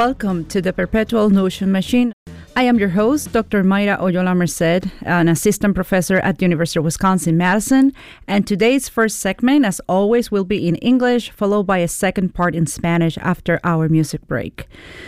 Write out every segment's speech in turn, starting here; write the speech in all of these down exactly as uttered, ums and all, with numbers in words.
Welcome to the Perpetual Notion Machine. I am your host, Doctor Mayra Oyola Merced, an assistant professor at the University of Wisconsin-Madison. And today's first segment, as always, will be in English, followed by a second part in Spanish after our music break.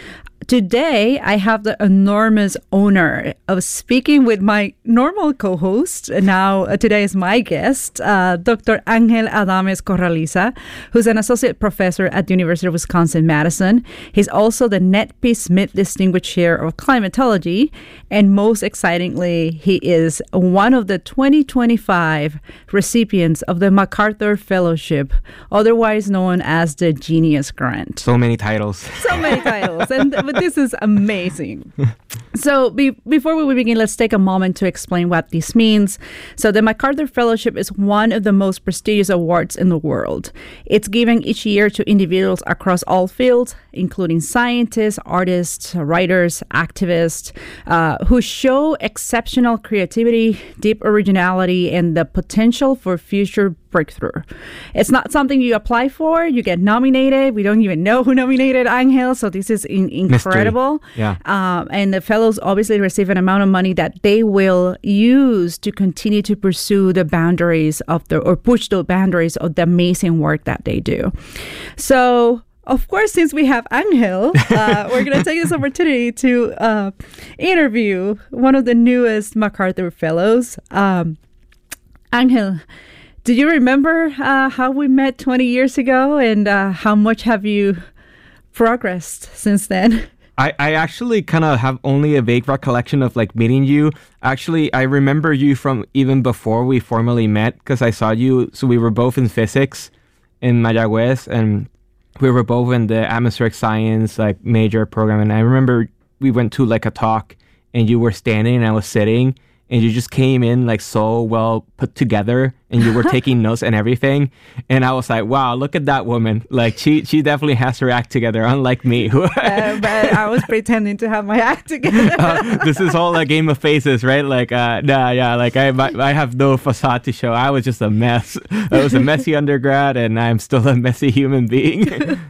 Today, I have the enormous honor of speaking with my normal co-host. Now, uh, today is my guest, uh, Doctor Ángel Adames Corraliza, who's an associate professor at the University of Wisconsin-Madison. He's also the Netpe Smith Distinguished Chair of Climatology. And most excitingly, he is one of the twenty twenty-five recipients of the MacArthur Fellowship, otherwise known as the Genius Grant. So many titles. So many titles. And but this is amazing. So be, before we begin, let's take a moment to explain what this means. So the MacArthur Fellowship is one of the most prestigious awards in the world. It's given each year to individuals across all fields, including scientists, artists, writers, activists, uh, who show exceptional creativity, deep originality, and the potential for future breakthrough. It's not something you apply for. You get nominated. We don't even know who nominated Ángel, so this is in- incredible. Mystery. Yeah. Um, and the fellows obviously receive an amount of money that they will use to continue to pursue the boundaries of the, or push the boundaries of the amazing work that they do. So, of course, since we have Ángel, uh, we're going to take this opportunity to uh, interview one of the newest MacArthur Fellows. Um, Ángel, do you remember uh, how we met twenty years ago, and uh, how much have you progressed since then? I, I actually kind of have only a vague recollection of like meeting you. Actually, I remember you from even before we formally met because I saw you. So we were both in physics in Mayagüez, and we were both in the atmospheric science like major program. And I remember we went to like a talk, and you were standing and I was sitting. And you just came in like so well put together, and you were taking notes and everything. And I was like, wow, look at that woman. Like she she definitely has her act together, unlike me. uh, but I was pretending to have my act together. uh, this is all a game of faces, right? Like, uh, nah, yeah, like I I have no facade to show. I was just a mess. I was a messy undergrad, and I'm still a messy human being.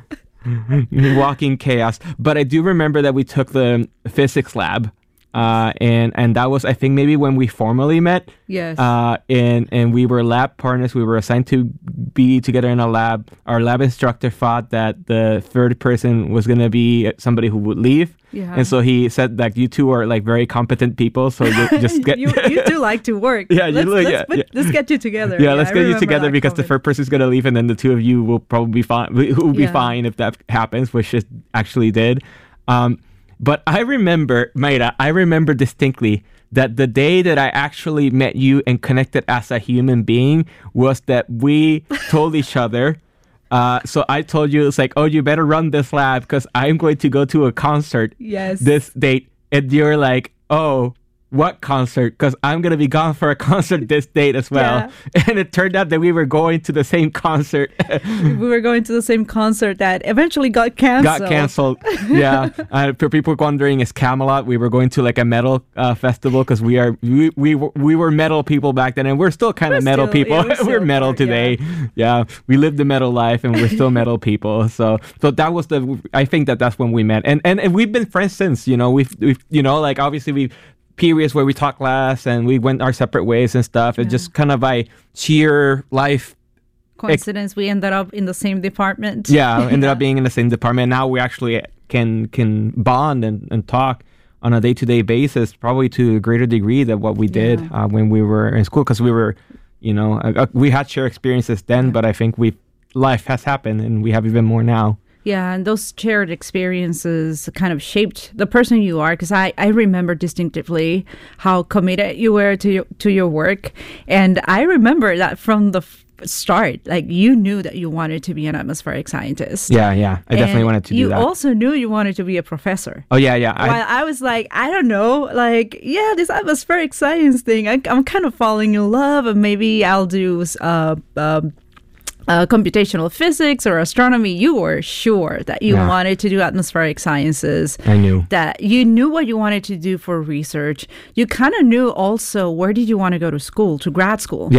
Walking chaos. But I do remember that we took the physics lab. Uh, and, and that was, I think, maybe when we formally met. Yes. Uh, and, and we were lab partners. We were assigned to be together in a lab. Our lab instructor thought that the third person was going to be somebody who would leave. Yeah. And so he said, like, you two are, like, very competent people. So you just get... you, you do like to work. Yeah, let's, you look, let's, yeah, put, yeah. let's get you together. Yeah, yeah let's I get you together because COVID. the third person's going to leave, and then the two of you will probably be fine. Will be Yeah. fine if that happens, which it actually did. Um... But I remember, Mayra, I remember distinctly that the day that I actually met you and connected as a human being was that we told each other. Uh, so I told you, it's like, oh, you better run this lab because I'm going to go to a concert yes. this date. And you're like, oh, what concert? Because I'm going to be gone for a concert this date as well. Yeah. And it turned out that we were going to the same concert. We were going to the same concert that eventually got canceled. Got canceled. Yeah. Uh, for people wondering, it's Camelot. We were going to like a metal uh, festival because we are we, we we were metal people back then, and we're still kind of metal still, people. Yeah, we're, we're metal part, today. Yeah. yeah. We live the metal life, and we're still metal people. So so that was the. I think that that's when we met, and and, and we've been friends since. You know, we've we've you know like obviously we've. periods where we talked less and we went our separate ways and stuff. It yeah. just kind of by sheer life coincidence ex- we ended up in the same department. Yeah, ended yeah. up being in the same department. Now we actually can can bond and, and talk on a day-to-day basis, probably to a greater degree than what we did yeah. uh, when we were in school, because we were, you know, uh, we had shared experiences then, yeah. but I think we life has happened and we have even more now. Yeah, and those shared experiences kind of shaped the person you are, because I, I remember distinctively how committed you were to your, to your work. And I remember that from the f- start, like you knew that you wanted to be an atmospheric scientist. Yeah, yeah, I definitely and wanted to do you that. You also knew you wanted to be a professor. Oh, yeah, yeah. I, While I was like, I don't know, like, yeah, this atmospheric science thing, I, I'm kind of falling in love, and maybe I'll do uh, um, Uh, computational physics or astronomy. You were sure that you yeah. wanted to do atmospheric sciences. I knew. That you knew what you wanted to do for research. You kind of knew also where did you want to go to school, to grad school. Yeah.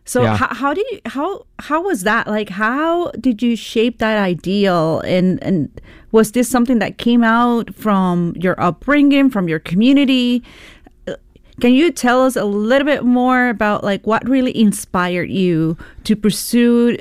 So Yeah. how, how do you how how was that? Like, how did you shape that ideal? And and was this something that came out from your upbringing, from your community? Uh, Can you tell us a little bit more about like what really inspired you to pursue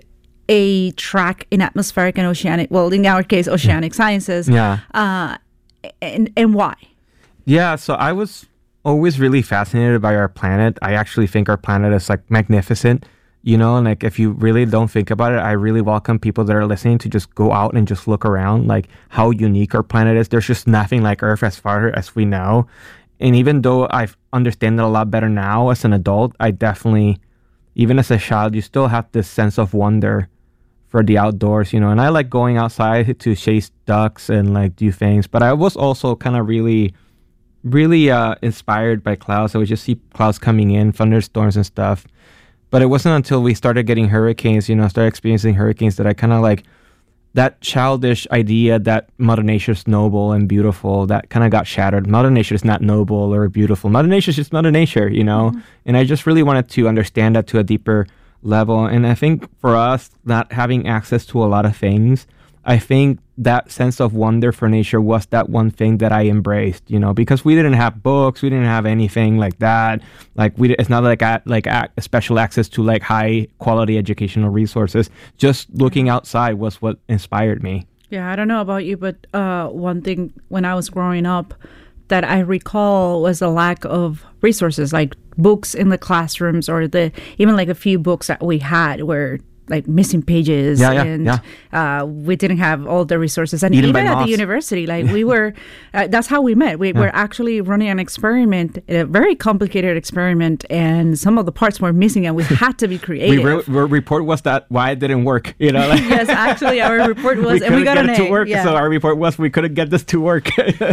a track in atmospheric and oceanic, well, in our case, oceanic sciences, Yeah. uh, and and why? Yeah, so I was always really fascinated by our planet. I actually think our planet is like magnificent, you know, and like if you really don't think about it, I really welcome people that are listening to just go out and just look around, like how unique our planet is. There's just nothing like Earth as far as we know. And even though I understand it a lot better now as an adult, I definitely, even as a child, you still have this sense of wonder for the outdoors, you know, and I like going outside to chase ducks and like do things, but I was also kind of really really uh, inspired by clouds. I would just see clouds coming in, thunderstorms and stuff. But it wasn't until we started getting hurricanes, you know, started experiencing hurricanes that I kind of like that childish idea that Mother Nature is noble and beautiful, that kind of got shattered. Mother Nature is not noble or beautiful. Mother Nature is just Mother Nature, you know? Mm-hmm. And I just really wanted to understand that to a deeper level. And I think for us, not having access to a lot of things, I think that sense of wonder for nature was that one thing that I embraced, you know, because we didn't have books, we didn't have anything like that. Like we, it's not like a, like a, special access to like high quality educational resources. Just looking outside was what inspired me. Yeah, I don't know about you, but uh, one thing when I was growing up that I recall was a lack of resources, like books in the classrooms, or the even like a few books that we had were like missing pages, yeah, yeah, and yeah. Uh, we didn't have all the resources. And Eaten even by at moths. the university, like we were, uh, that's how we met. We Yeah. were actually running an experiment, a very complicated experiment, and some of the parts were missing, and we had to be creative. We wrote, our report was that why it didn't work, you know? Like, Yes, actually, our report was, we and we got get an it A. to work, yeah. so our report was we couldn't get this to work.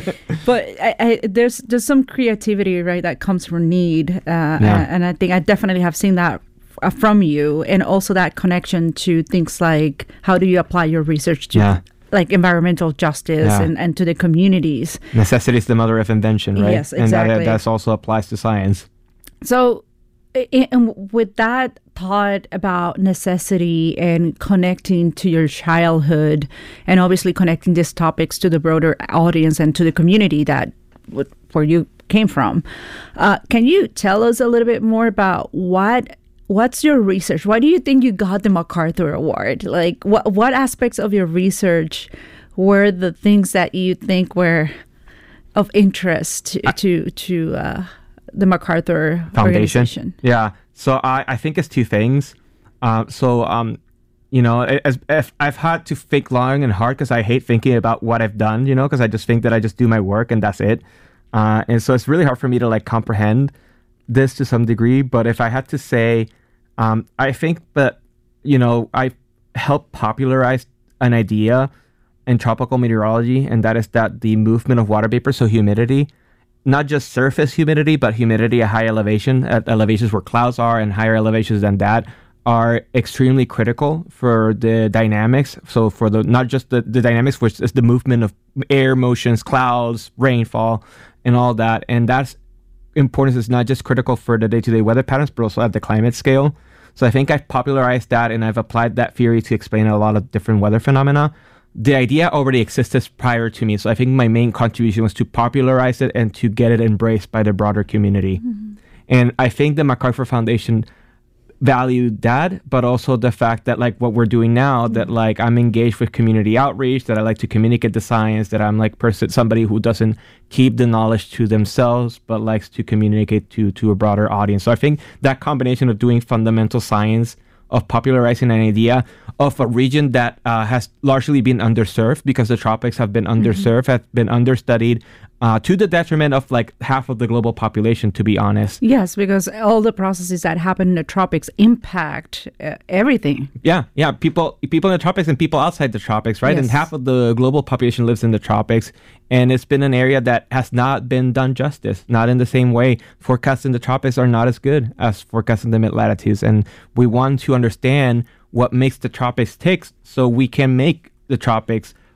But I, I, there's there's some creativity, right, that comes from need, uh, Yeah. and I think I definitely have seen that f- from you, and also that connection to things like how do you apply your research to Yeah. like environmental justice Yeah. and, and to the communities. Necessity is the mother of invention, right? Yes, And exactly. that, that also applies to science. So, i- and with that thought about necessity and connecting to your childhood, and obviously connecting these topics to the broader audience and to the community that w- where you came from, uh, can you tell us a little bit more about what what's your research? Why do you think you got the MacArthur Award? Like, what what aspects of your research were the things that you think were of interest to to, to uh, the MacArthur Foundation. organization? Yeah. So I, I think it's two things. Uh, so, um, you know, as, if I've had to think long and hard because I hate thinking about what I've done, you know, because I just think that I just do my work and that's it. Uh, and so it's really hard for me to like comprehend this to some degree. But if I had to say, um, I think that, you know, I helped popularize an idea in tropical meteorology, and that is that the movement of water vapor, so humidity, not just surface humidity, but humidity at high elevation, at elevations where clouds are and higher elevations than that, are extremely critical for the dynamics. So for the not just the, the dynamics, which is the movement of air motions, clouds, rainfall, and all that. And that's importance is not just critical for the day-to-day weather patterns, but also at the climate scale. So I think I've popularized that, and I've applied that theory to explain a lot of different weather phenomena. The idea already existed prior to me, so I think my main contribution was to popularize it and to get it embraced by the broader community. Mm-hmm. And I think the MacArthur Foundation valued that, but also the fact that like what we're doing now, mm-hmm. that like I'm engaged with community outreach, that I like to communicate the science, that I'm like person somebody who doesn't keep the knowledge to themselves, but likes to communicate to to a broader audience. So I think that combination of doing fundamental science, of popularizing an idea of a region that uh, has largely been underserved because the tropics have been underserved, mm-hmm. have been understudied, uh, to the detriment of like half of the global population, to be honest. Yes, because all the processes that happen in the tropics impact uh, everything. Yeah, yeah. People people in the tropics and people outside the tropics, right? Yes. And half of the global population lives in the tropics. And it's been an area that has not been done justice, not in the same way. Forecasts in the tropics are not as good as forecasts in the mid-latitudes. And we want to understand what makes the tropics tick so we can make the tropics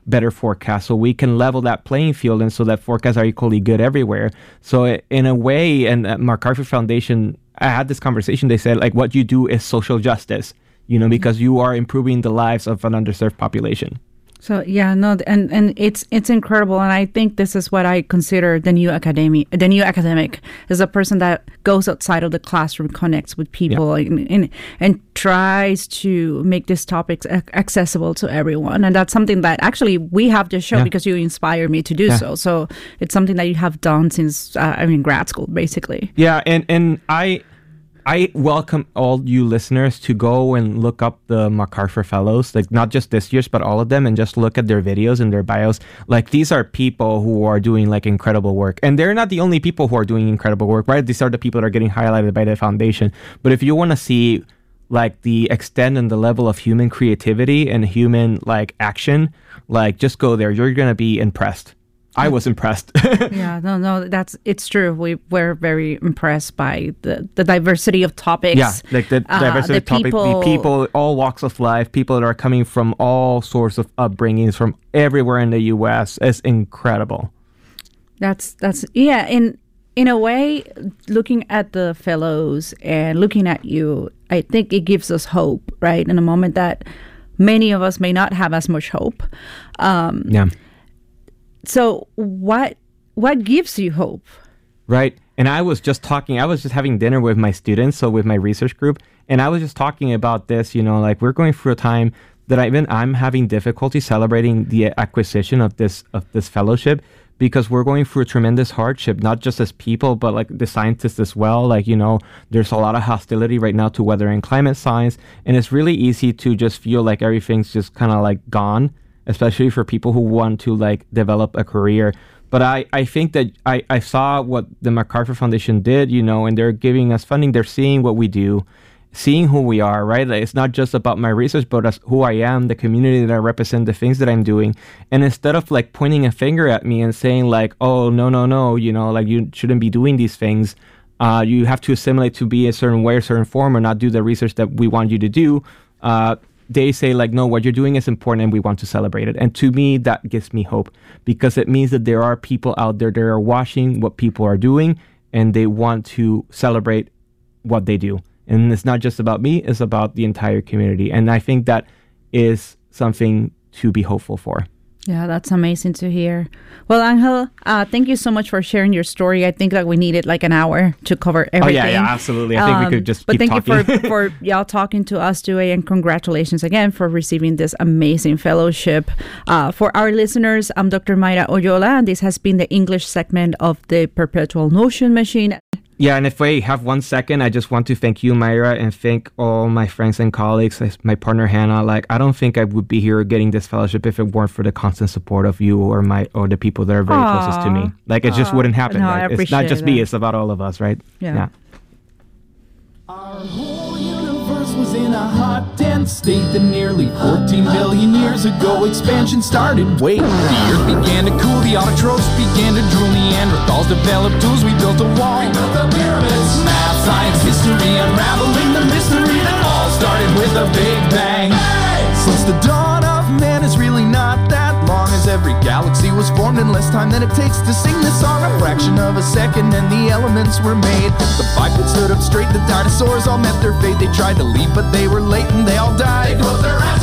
better forecasts, so we can level that playing field, and so that forecasts are equally good everywhere. So in a way, and at MacArthur Foundation, I had this conversation. They said, like, what you do is social justice, you know, because you are improving the lives of an underserved population. So yeah, no, and, and it's it's incredible, and I think this is what I consider the new academic. The new academic is a person that goes outside of the classroom, connects with people, yeah. and, and and tries to make these topics accessible to everyone. And that's something that actually we have this show yeah. because you inspire me to do yeah. so. So it's something that you have done since uh, I mean grad school, basically. Yeah, and and I. I welcome all you listeners to go and look up the MacArthur Fellows, like not just this year's, but all of them, and just look at their videos and their bios. Like, these are people who are doing like incredible work, and they're not the only people who are doing incredible work, right? These are the people that are getting highlighted by the foundation. But if you want to see like the extent and the level of human creativity and human like action, like just go there. You're going to be impressed. I was impressed. yeah, no, no, that's it's true. We were very impressed by the, the diversity of topics. Yeah, like the uh, diversity the of topics, people, the people, all walks of life, people that are coming from all sorts of upbringings from everywhere in the U S is incredible. That's that's yeah. In in a way, looking at the fellows and looking at you, I think it gives us hope, right? In a moment that many of us may not have as much hope. Um, yeah. So what what gives you hope? Right. And I was just talking, I was just having dinner with my students, so with my research group, and I was just talking about this, you know, like we're going through a time that I even I'm having difficulty celebrating the acquisition of this of this fellowship, because we're going through a tremendous hardship, not just as people, but like the scientists as well. Like, you know, there's a lot of hostility right now to weather and climate science, and it's really easy to just feel like everything's just kind of like gone, especially for people who want to like develop a career. But I, I think that I, I saw what the MacArthur Foundation did, you know, and they're giving us funding. They're seeing what we do, seeing who we are, right? Like, it's not just about my research, but as who I am, the community that I represent, the things that I'm doing. And instead of like pointing a finger at me and saying like, oh, no, no, no, you know, like you shouldn't be doing these things. Uh, you have to assimilate to be a certain way, a certain form, or not do the research that we want you to do. Uh, They say like, no, what you're doing is important and we want to celebrate it. And to me, that gives me hope, because it means that there are people out there that are watching what people are doing and they want to celebrate what they do. And it's not just about me, it's about the entire community. And I think that is something to be hopeful for. Yeah, that's amazing to hear. Well, Angel, uh, thank you so much for sharing your story. I think that we needed like an hour to cover everything. Oh, yeah, yeah, absolutely. I think um, we could just but keep talking. But thank you for, for y'all talking to us today, and congratulations again for receiving this amazing fellowship. Uh, for our listeners, I'm Doctor Mayra Oyola, and this has been the English segment of the Perpetual Notion Machine. Yeah, and if we have one second, I just want to thank you, Mayra, and thank all my friends and colleagues, my partner, Hannah. Like, I don't think I would be here getting this fellowship if it weren't for the constant support of you or my or the people that are very Aww. closest to me. Like, it Aww. just wouldn't happen, no, right? It's not just that. me, it's about all of us, right? Yeah. yeah. Our whole universe was in a hot, dense state that nearly fourteen billion years ago expansion started. Wait, the earth began to cool, the autotrophs began to drool, Neanderthals developed tools, we built a wall, we built the pyramids. Math, science, history, unraveling the mystery that all started with a big bang. Hey! Since the dawn of man is really not that long, as every galaxy was formed in less time than it takes to sing this song. A fraction of a second and the elements were made. The bipeds stood up straight, the dinosaurs all met their fate. They tried to leave but they were late and they all died. They closed their eyes.